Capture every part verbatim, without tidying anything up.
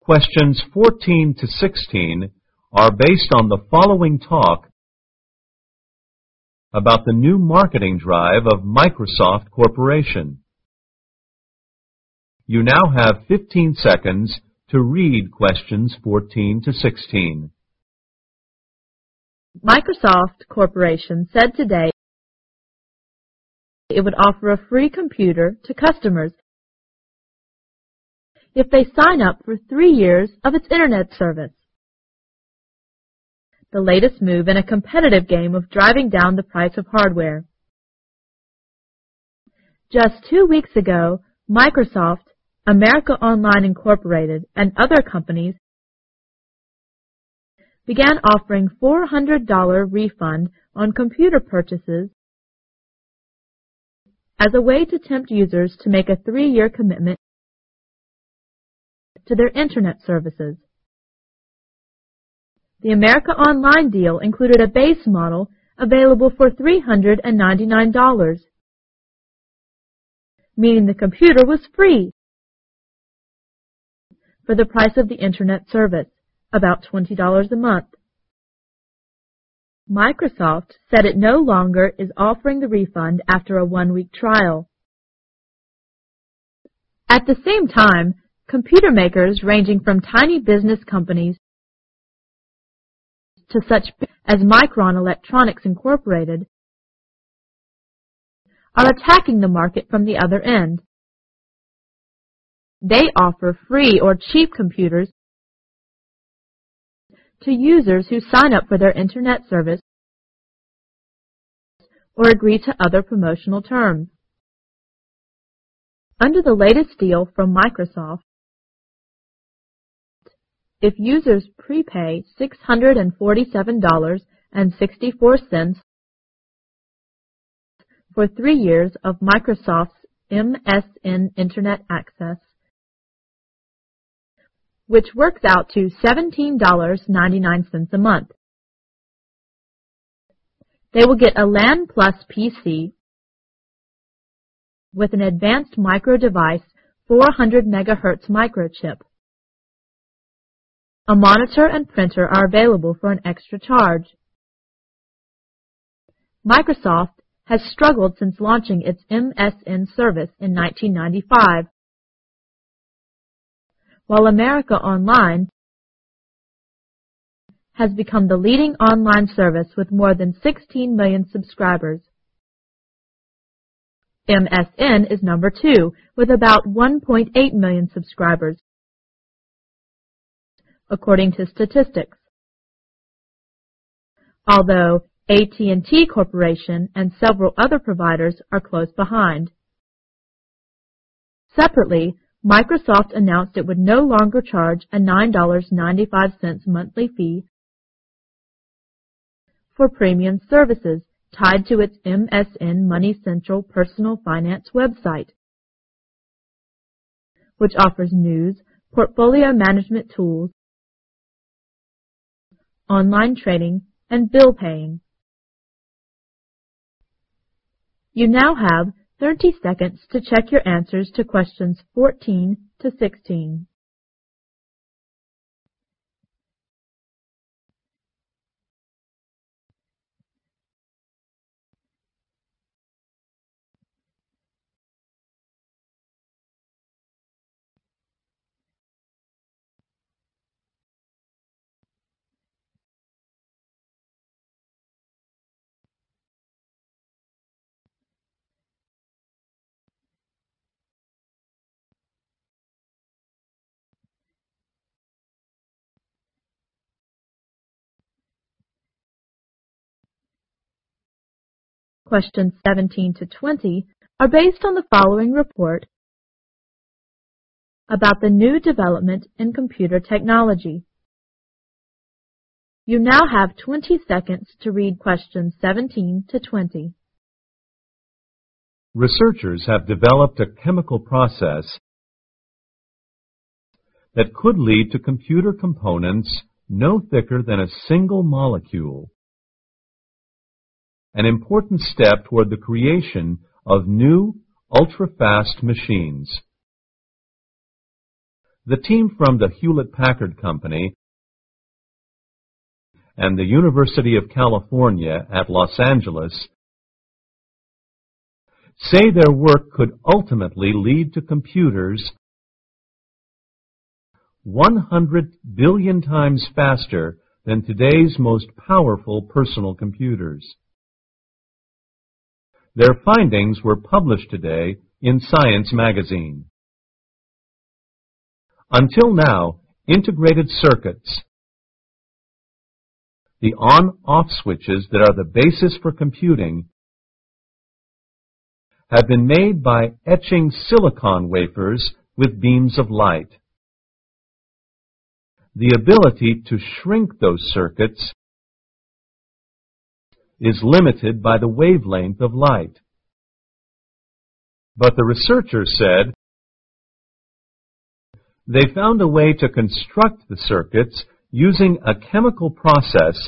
Questions fourteen to sixteen are based on the following talk about the new marketing drive of Microsoft Corporation. You now have fifteen seconds to read questions fourteen to sixteen. Microsoft Corporation said today it would offer a free computer to customers if they sign up for three years of its Internet service. The latest move in a competitive game of driving down the price of hardware. Just two weeks ago, Microsoft, America Online Incorporated, and other companies began offering four hundred dollars refund on computer purchases as a way to tempt users to make a three-year commitment to their Internet services. The America Online deal included a base model available for three hundred ninety-nine dollars, meaning the computer was free for the price of the Internet service, about twenty dollars a month. Microsoft said it no longer is offering the refund after a one-week trial. At the same time, computer makers ranging from tiny business companies to such as Micron Electronics Incorporated are attacking the market from the other end. They offer free or cheap computers to users who sign up for their Internet service or agree to other promotional terms. Under the latest deal from Microsoft, if users prepay six hundred forty-seven dollars and sixty-four cents for three years of Microsoft's M S N Internet access, which works out to seventeen dollars and ninety-nine cents a month, they will get a LAN Plus P C with an advanced micro device four hundred megahertz microchip. A monitor and printer are available for an extra charge. Microsoft has struggled since launching its M S N service in nineteen ninety-five, while America Online has become the leading online service with more than sixteen million subscribers. M S N is number two with about one point eight million subscribers, according to statistics, although A T and T Corporation and several other providers are close behind. Separately, Microsoft announced it would no longer charge a nine dollars and ninety-five cents monthly fee for premium services tied to its M S N Money Central personal finance website, which offers news, portfolio management tools, online trading, and bill paying. You now have thirty seconds to check your answers to questions fourteen to sixteen. Questions seventeen to twenty are based on the following report about the new development in computer technology. You now have twenty seconds to read questions seventeen to twenty. Researchers have developed a chemical process that could lead to computer components no thicker than a single molecule, an important step toward the creation of new ultra-fast machines. The team from the Hewlett-Packard Company and the University of California at Los Angeles say their work could ultimately lead to computers one hundred billion times faster than today's most powerful personal computers. Their findings were published today in Science magazine. Until now, integrated circuits, the on-off switches that are the basis for computing, have been made by etching silicon wafers with beams of light. The ability to shrink those circuits is limited by the wavelength of light. But the researchers said they found a way to construct the circuits using a chemical process,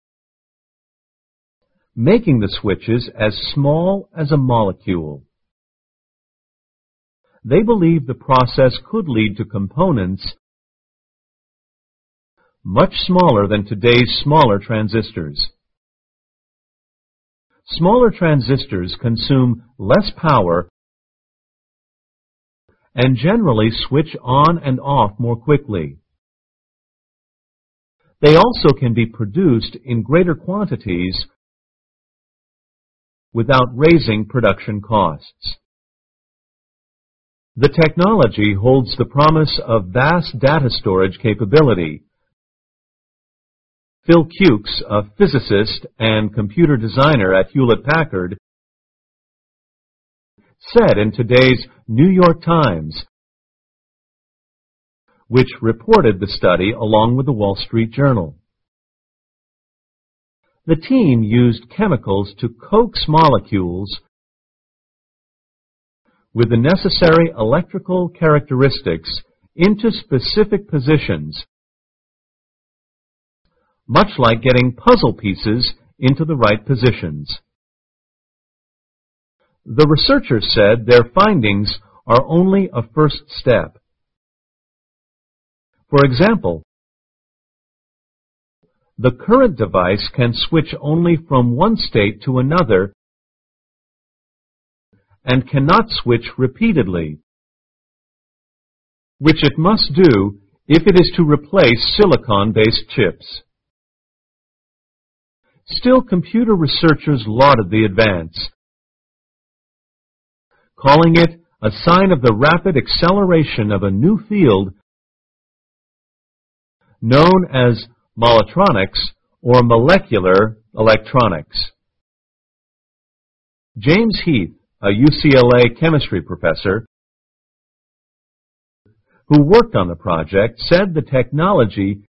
making the switches as small as a molecule. They believe the process could lead to components much smaller than today's smaller transistors. Smaller transistors consume less power and generally switch on and off more quickly. They also can be produced in greater quantities without raising production costs. The technology holds the promise of vast data storage capability. Phil Kukes, a physicist and computer designer at Hewlett-Packard, said in today's New York Times, which reported the study along with the Wall Street Journal. The team used chemicals to coax molecules with the necessary electrical characteristics into specific positions, much like getting puzzle pieces into the right positions. The researchers said their findings are only a first step. For example, the current device can switch only from one state to another and cannot switch repeatedly, which it must do if it is to replace silicon-based chips. Still, computer researchers lauded the advance, calling it a sign of the rapid acceleration of a new field known as moletronics or molecular electronics. James Heath, a U C L A chemistry professor who worked on the project, said the technology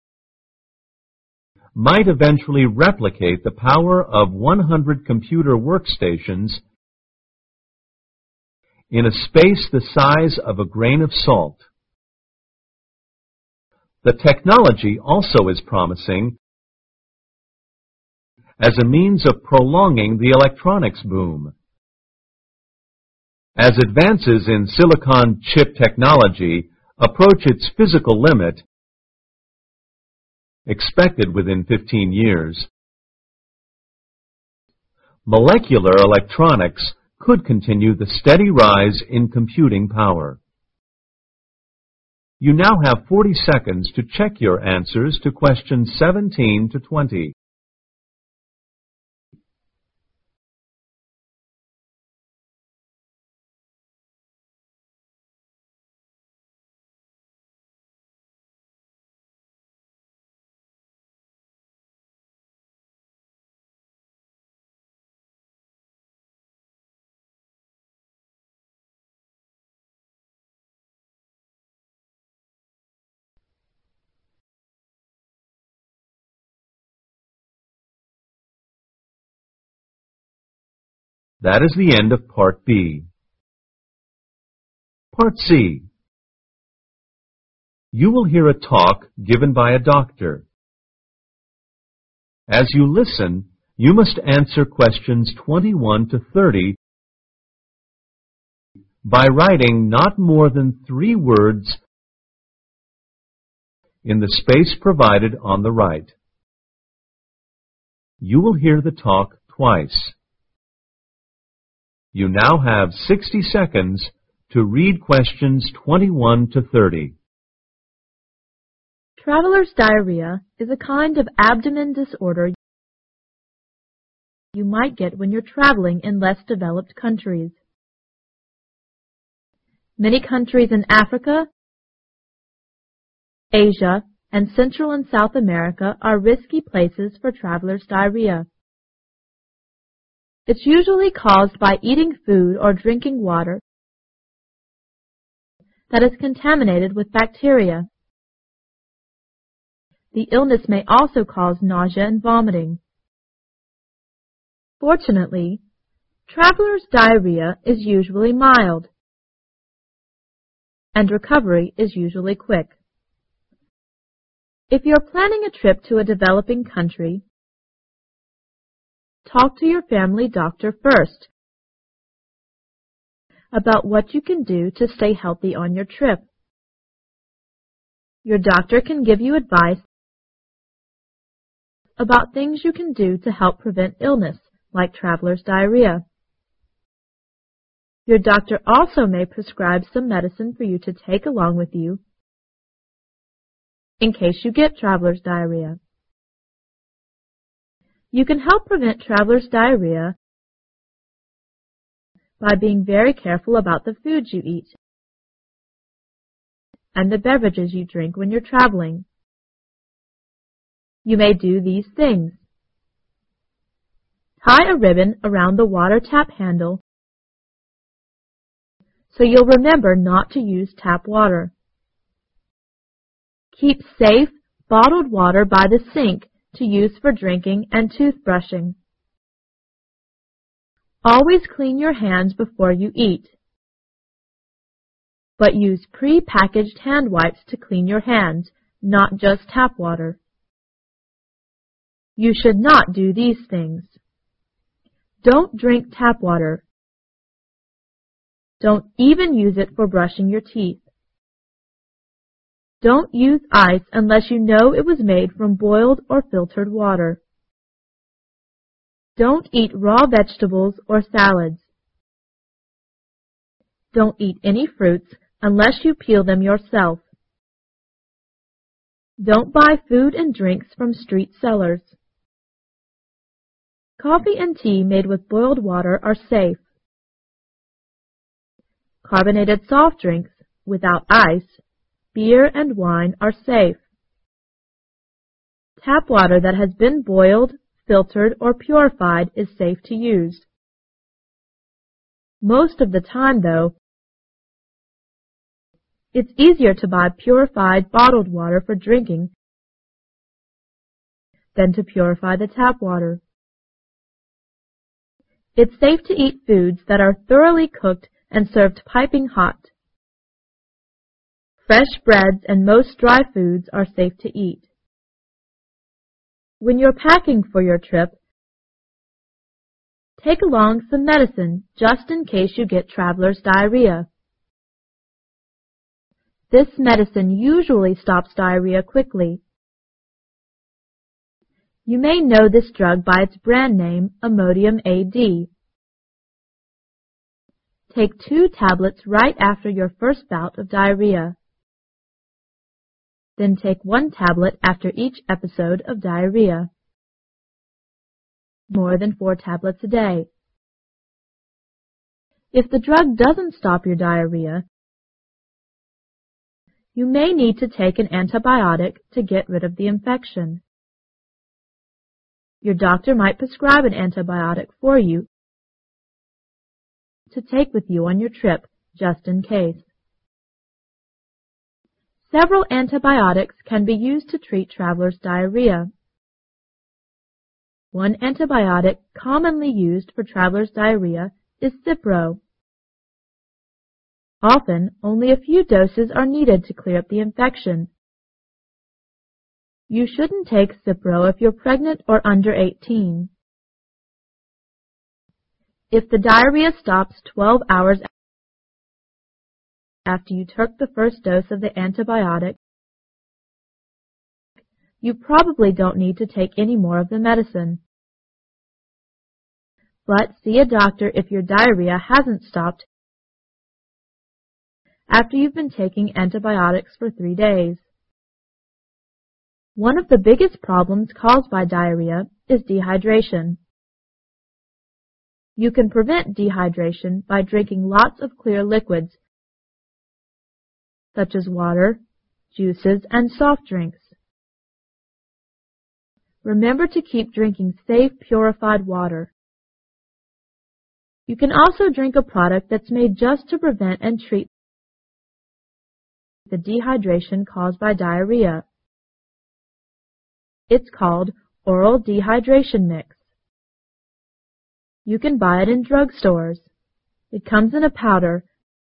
might eventually replicate the power of one hundred computer workstations in a space the size of a grain of salt. The technology also is promising as a means of prolonging the electronics boom. As advances in silicon chip technology approach its physical limit, expected within fifteen years, molecular electronics could continue the steady rise in computing power. You now have forty seconds to check your answers to questions seventeen to twenty. That is the end of Part B. Part C. You will hear a talk given by a doctor. As you listen, you must answer questions twenty-one to thirty by writing not more than three words in the space provided on the right. You will hear the talk twice. You now have sixty seconds to read questions twenty-one to thirty. Traveler's diarrhea is a kind of abdomen disorder you might get when you're traveling in less developed countries. Many countries in Africa, Asia, and Central and South America are risky places for traveler's diarrhea. It's usually caused by eating food or drinking water that is contaminated with bacteria. The illness may also cause nausea and vomiting. Fortunately, traveler's diarrhea is usually mild, and recovery is usually quick. If you're planning a trip to a developing country, talk to your family doctor first about what you can do to stay healthy on your trip. Your doctor can give you advice about things you can do to help prevent illness, like traveler's diarrhea. Your doctor also may prescribe some medicine for you to take along with you in case you get traveler's diarrhea. You can help prevent traveler's diarrhea by being very careful about the foods you eat and the beverages you drink when you're traveling. You may do these things. Tie a ribbon around the water tap handle so you'll remember not to use tap water. Keep safe, bottled water by the sink to use for drinking and toothbrushing. Always clean your hands before you eat, but use pre-packaged hand wipes to clean your hands, not just tap water. You should not do these things. Don't drink tap water. Don't even use it for brushing your teeth. Don't use ice unless you know it was made from boiled or filtered water. Don't eat raw vegetables or salads. Don't eat any fruits unless you peel them yourself. Don't buy food and drinks from street sellers. Coffee and tea made with boiled water are safe. Carbonated soft drinks without ice, beer and wine are safe. Tap water that has been boiled, filtered, or purified is safe to use. Most of the time, though, it's easier to buy purified bottled water for drinking than to purify the tap water. It's safe to eat foods that are thoroughly cooked and served piping hot. Fresh breads and most dry foods are safe to eat. When you're packing for your trip, take along some medicine just in case you get traveler's diarrhea. This medicine usually stops diarrhea quickly. You may know this drug by its brand name, Imodium A D. Take two tablets right after your first bout of diarrhea. Then take one tablet after each episode of diarrhea. More than four tablets a day. If the drug doesn't stop your diarrhea, you may need to take an antibiotic to get rid of the infection. Your doctor might prescribe an antibiotic for you to take with you on your trip, just in case. Several antibiotics can be used to treat traveler's diarrhea. One antibiotic commonly used for traveler's diarrhea is Cipro. Often, only a few doses are needed to clear up the infection. You shouldn't take Cipro if you're pregnant or under eighteen. If the diarrhea stops twelve hours after you took the first dose of the antibiotic, you probably don't need to take any more of the medicine. But see a doctor if your diarrhea hasn't stopped after you've been taking antibiotics for three days. One of the biggest problems caused by diarrhea is dehydration. You can prevent dehydration by drinking lots of clear liquids, such as water, juices, and soft drinks. Remember to keep drinking safe, purified water. You can also drink a product that's made just to prevent and treat the dehydration caused by diarrhea. It's called Oral Dehydration Mix. You can buy it in drugstores. It comes in a powder.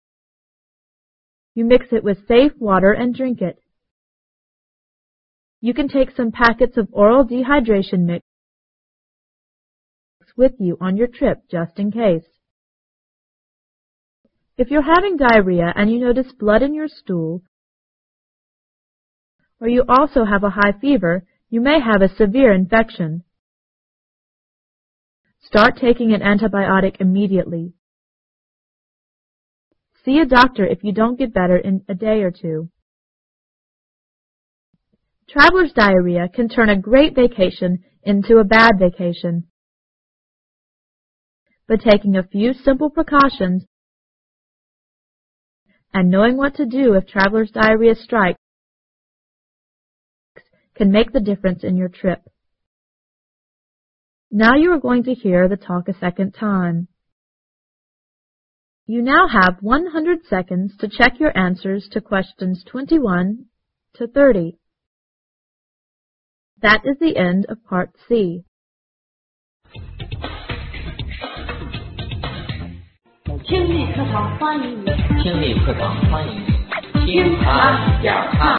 You mix it with safe water and drink it. You can take some packets of Oral Dehydration Mix with you on your trip just in case. If you're having diarrhea and you notice blood in your stool, or you also have a high fever, you may have a severe infection. Start taking an antibiotic immediately. See a doctor if you don't get better in a day or two. Traveler's diarrhea can turn a great vacation into a bad vacation. But taking a few simple precautions and knowing what to do if traveler's diarrhea strikes can make the difference in your trip. Now you are going to hear the talk a second time. You now have one hundred seconds to check your answers to questions twenty-one to thirty. That is the end of Part C. 听力课堂欢迎你，听力课堂欢迎你，听他讲他。